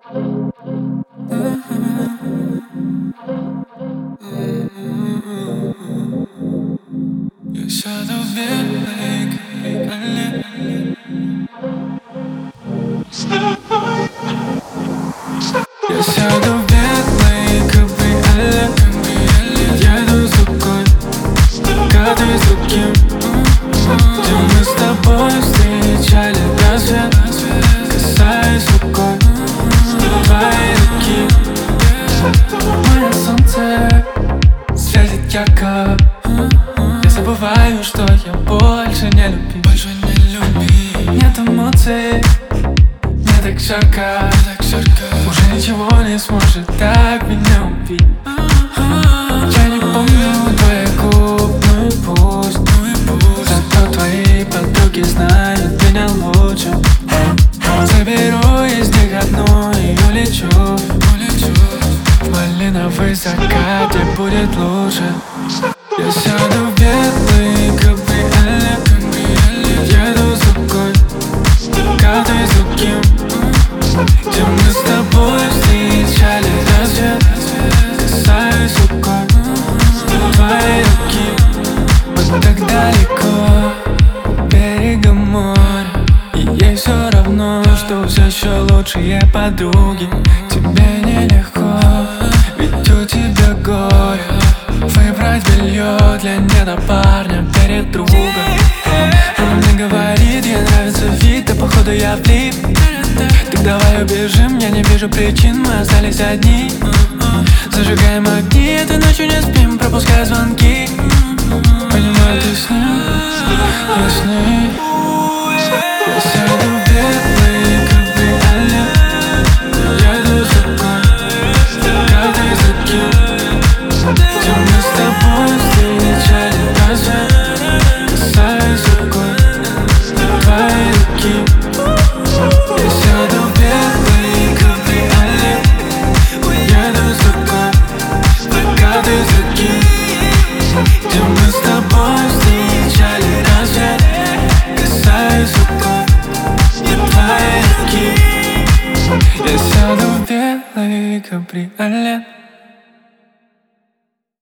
Я сяду в белый кабриолет. Я сяду в белый кабриолет. Еду с рукой, каждый с другим. Где мы с тобой встречали рассвет, касаясь рукой твоей руки. Мое солнце светит ярко. Я забываю, что я больше не люблю. Нет эмоций, мне так жарко. Уже ничего не сможет так меня убить. Я не помню твоих губ, ну и пусть. Зато твои подруги знают меня лучше. Заберу из них одну и улечу в малиновый закат, где будет лучше. Я сяду в белый кабриолет. Еду с рукой, каждый с другим. Где мы с тобой встречали рассвет, касаюсь рукой твоей руки. Мы так далеко у берега моря, и ей все равно, что все еще лучшие подруги. Тебе нелегко, ведь у тебя горе. Выбрать белье для недопарня перед другом. Она мне говорит, ей нравится вид, да походу я влип. Так давай убежим, я не вижу причин, мы остались одни. Зажигаем огни, этой ночью не спим, пропуская звонки. Понимаю, ты с ним, я с ней. Я сяду в белый кабриолет. Еду с рукой, каждый с другим. Где мы с тобой встречали рассвет, касаясь рукой твоей руки. Я сяду в белый кабриолет. Еду с рукой, каждый с другим. Где мы с тобой встречали рассвет, касаясь рукой твоей руки. Я сяду в белый кабриолет.